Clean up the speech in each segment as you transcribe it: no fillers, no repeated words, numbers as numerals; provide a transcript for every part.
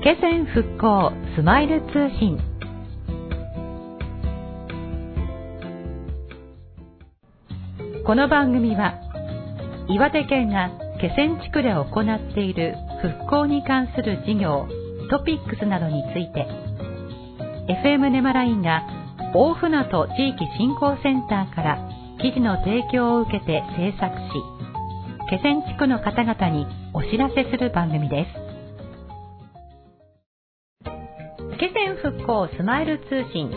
気仙復興スマイル通信。この番組は岩手県が気仙地区で行っている復興に関する事業トピックスなどについて FM ネマラインが大船渡地域振興センターから記事の提供を受けて制作し、気仙地区の方々にお知らせする番組です。気仙復興スマイル通信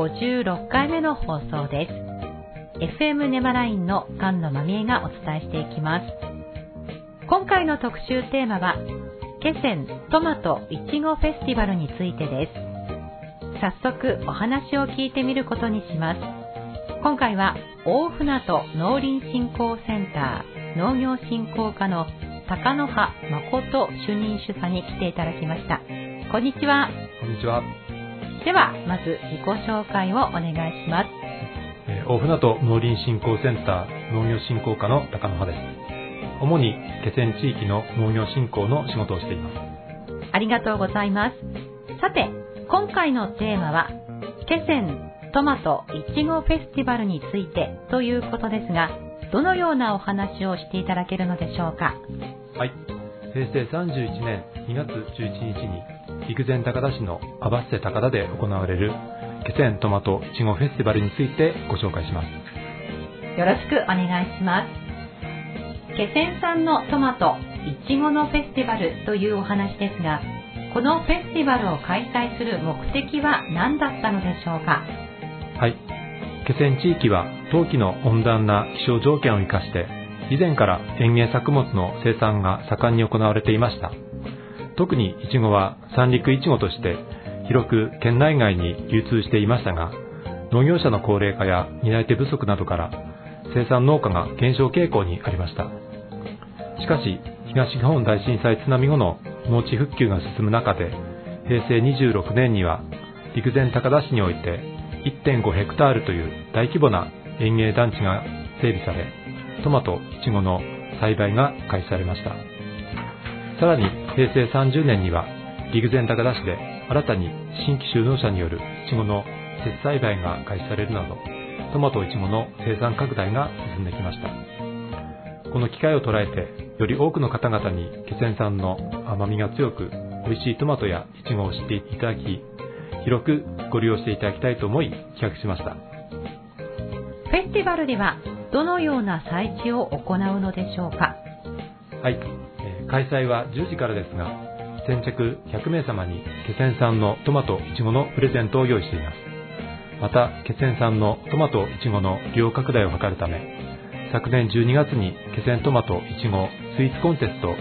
56回目の放送です。FM ネマラインの菅野真美恵がお伝えしていきます。今回の特集テーマは気仙トマトいちごフェスティバルについてです。早速お話を聞いてみることにします。今回は大船渡農林振興センター農業振興課の高野葉誠主任主査に来ていただきました。こんにちは。 こんにちは。 ではまず自己紹介をお願いします。 大船渡農林振興センター農業振興課の高野葉です。主に気仙地域の農業振興の仕事をしています。 ありがとうございます。さて今回のテーマは気仙トマトいちごフェスティバルについてということですが、どのようなお話をしていただけるのでしょうか。 はい、平成31年2月11日に陸前高田市のアバッセ高田で行われる気仙トマトいちごフェスティバルについてご紹介します。 よろしくお願いします。気仙産のトマトいちごのフェスティバルというお話ですが、このフェスティバルを開催する目的は何だったのでしょうか。 はい、気仙地域は冬季の温暖な気象条件を生かして以前から園芸作物の生産が盛んに行われていました。特にイチゴは三陸イチゴとして広く県内外に流通していましたが、農業者の高齢化や担い手不足などから生産農家が減少傾向にありました。しかし東日本大震災津波後の農地復旧が進む中で、平成26年には陸前高田市において 1.5 ヘクタールという大規模な園芸団地が整備され、トマトイチゴの栽培が開始されました。さらに平成30年には陸前高田市で新たに新規就農者によるイチゴの接栽培が開始されるなど、トマトイチゴの生産拡大が進んできました。この機会を捉えて、より多くの方々に気仙産の甘みが強く美味しいトマトやイチゴを知っていただき、広くご利用していただきたいと思い企画しました。 フェスティバルではどのような催事を行うのでしょうか。 はい、開催は10時からですが、先着100名様に気仙産のトマトイチゴのプレゼントを用意しています。また気仙産のトマトイチゴの利用拡大を図るため、昨年12月に気仙トマトいちごスイーツコンテスト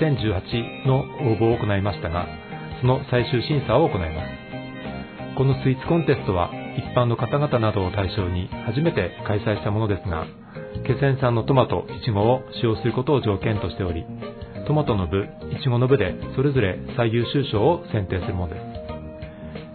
2018の応募を行いましたが、その最終審査を行います。このスイーツコンテストは一般の方々などを対象に初めて開催したものですが、気仙産のトマトいちごを使用することを条件としており、トマトの部、いちごの部でそれぞれ最優秀賞を選定するものです。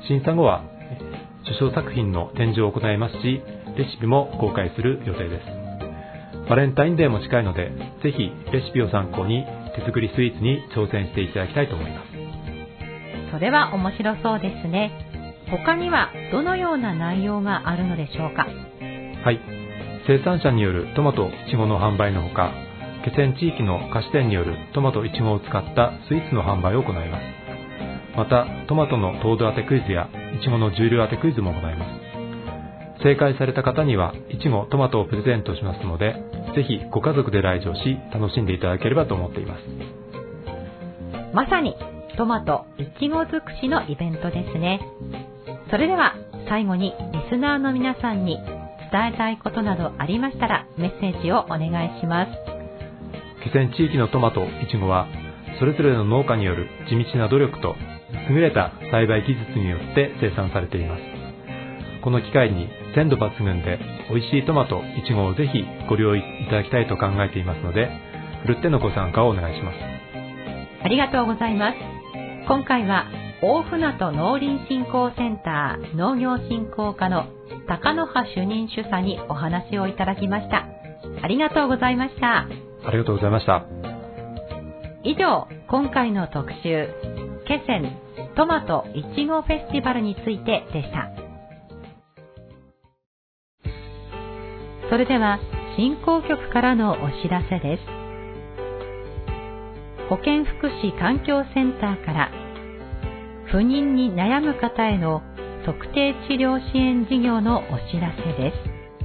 審査後は受賞作品の展示を行いますし、レシピも公開する予定です。バレンタインデーも近いので、ぜひレシピを参考に手作りスイーツに挑戦していただきたいと思います。 それは面白そうですね。他にはどのような内容があるのでしょうか。 はい、生産者によるトマトいちごの販売のほか、気仙地域の菓子店によるトマトいちごを使ったスイーツの販売を行います。またトマトの糖度当てクイズやいちごの重量当てクイズも行います。正解された方にはいちごトマトをプレゼントしますので、ぜひご家族で来場し楽しんでいただければと思っています。 まさにトマトいちご尽くしのイベントですね。それでは最後にリスナーの皆さんに伝えたいことなどありましたらメッセージをお願いします。 気仙地域のトマトいちごはそれぞれの農家による地道な努力と優れた栽培技術によって生産されています。この機会に鮮度抜群で美味しいトマトいちごをぜひご利用いただきたいと考えていますので、ふるってのご参加をお願いします。 ありがとうございます。今回は大船渡農林振興センター農業振興課の高野葉主任主査にお話をいただきました。ありがとうございました。 ありがとうございました。 以上、今回の特集気仙トマトいちごフェスティバルについてでした。それでは振興局からのお知らせです。保健福祉環境センターから不妊に悩む方への特定治療支援事業のお知らせです。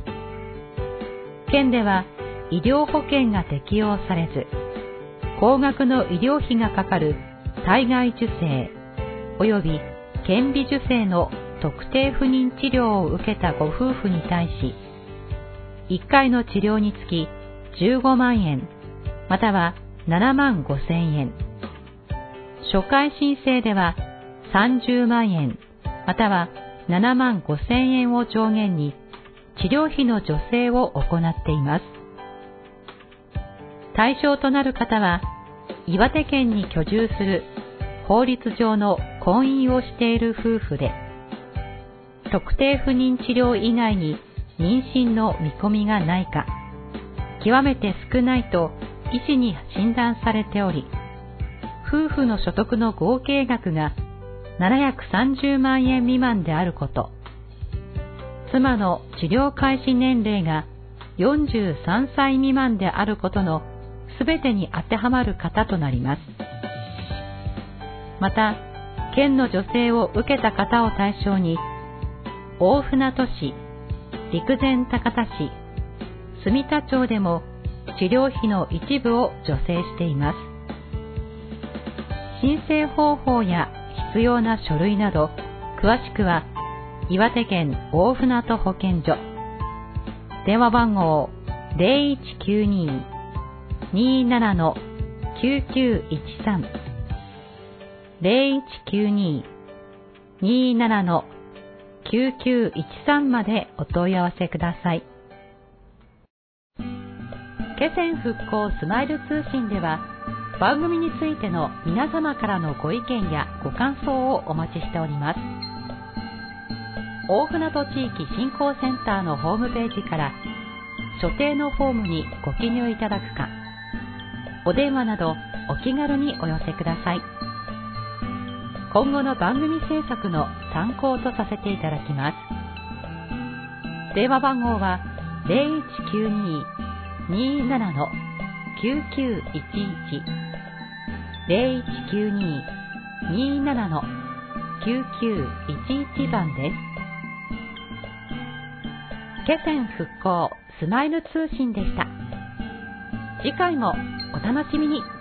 県では医療保険が適用されず、高額の医療費がかかる体外受精及び顕微授精の特定不妊治療を受けたご夫婦に対し、1回の治療につき15万円または7万5千円、初回申請では30万円または7万5千円を上限に治療費の助成を行っています。対象となる方は、岩手県に居住する法律上の婚姻をしている夫婦で、特定不妊治療以外に妊娠の見込みがないか、極めて少ないと医師に診断されており、夫婦の所得の合計額が730万円未満であること、妻の治療開始年齢が43歳未満であることのすべてに当てはまる方となります。また、県の助成を受けた方を対象に、大船渡市、陸前高田市、住田町でも治療費の一部を助成しています。申請方法や必要な書類など、詳しくは岩手県大船渡保健所、電話番号 0192-27-9913 0192-27-9913 までお問い合わせください。気仙復興スマイル通信では、番組についての皆様からのご意見やご感想をお待ちしております。大船渡地域振興センターのホームページから所定のフォームにご記入いただくか、お電話などお気軽にお寄せください。今後の番組制作の参考とさせていただきます。電話番号は 0192-27-9911 0192-27-9911 番です。気仙復興スマイル通信でした。次回もお楽しみに。